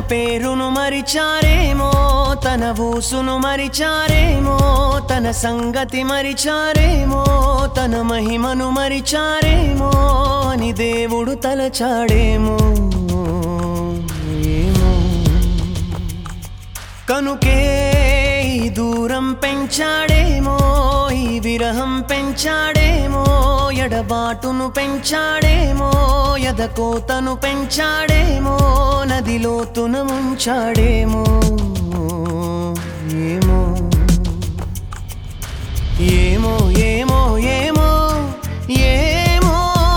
పేరును మరిచారేమో, తన ఊసును మరిచారేమో, తన సంగతి మరిచారేమో, తన మహిమను మరిచారేమో అని దేవుడు తలచాడేమో ఏమో. కనుకే ఈ దూరం పెంచాడేమో, ఈ విరహం పెంచాడేమో, ఎడబాటును పెంచాడేమో, ఎదకోతను పెంచాడేమో, నదిలోతున ముంచాడేమో ఏమో. ఏమో ఏమో ఏమో ఏమో.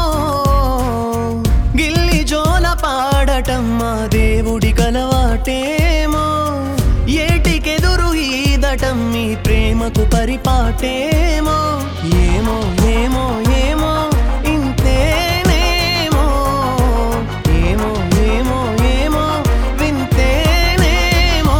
గిల్లి జోల పాడటం మా దేవుడి కలవాటేమో, ఏటికెదురు ఈదటం మీ ప్రేమకు పరిపాటేమో. ఏమో ఏమో ఏమో ఇంతేనేమో, ఏమో ఏమో ఏమో వింతేనేమో.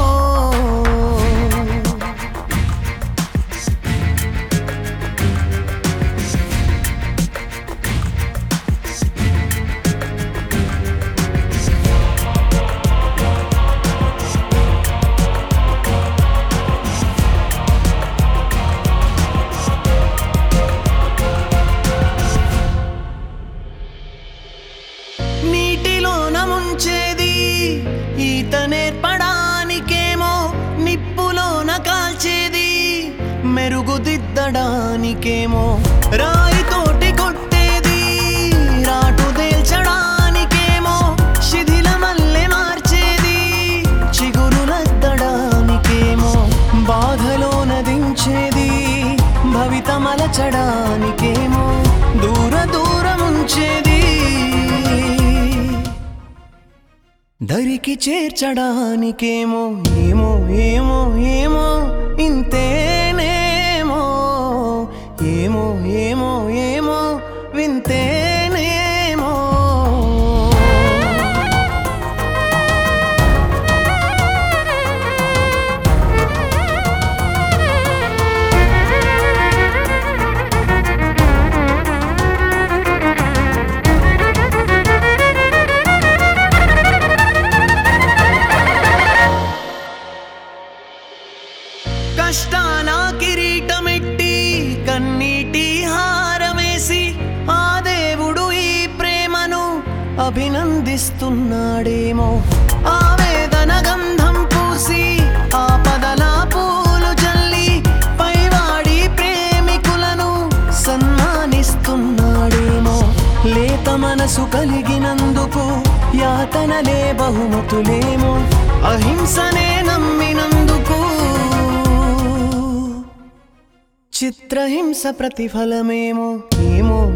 నీటిలోన ముంచేది ఈత నేర్పడానికేమో, నిప్పులోన కాల్చేది మెరుగుదిద్దడానికేమో, రాయితోటి కొట్టేది రాటు తేల్చడానికేమో, శిథిలమల్లె మార్చేది చిగురులద్దడానికేమో, బాధలోన దించేది భవితమలచడానికేమో, దూర దూరముంచేది దరికి చేర్చడానికేమో. ఏమో ఏమో ఏమో ఇంతేనేమో, ఏమో ఏమో ఏమో వింతేనేమో. కష్టాల కిరీటమెట్టి కన్నీటి హారమేసి ఆ దేవుడు ఈ ప్రేమను అభినందిస్తున్నాడేమో. ఆవేదన గంధం పూసి ఆపదల పూలు జల్లి పైవాడి ప్రేమికులను సన్మానిస్తున్నాడేమో. లేత మనసు కలిగినందుకు యాతనలే బహుమతులేమో, అహింసనే నమ్మినందుకు చిత్రహింస ప్రతిఫలమేమో. ఏమో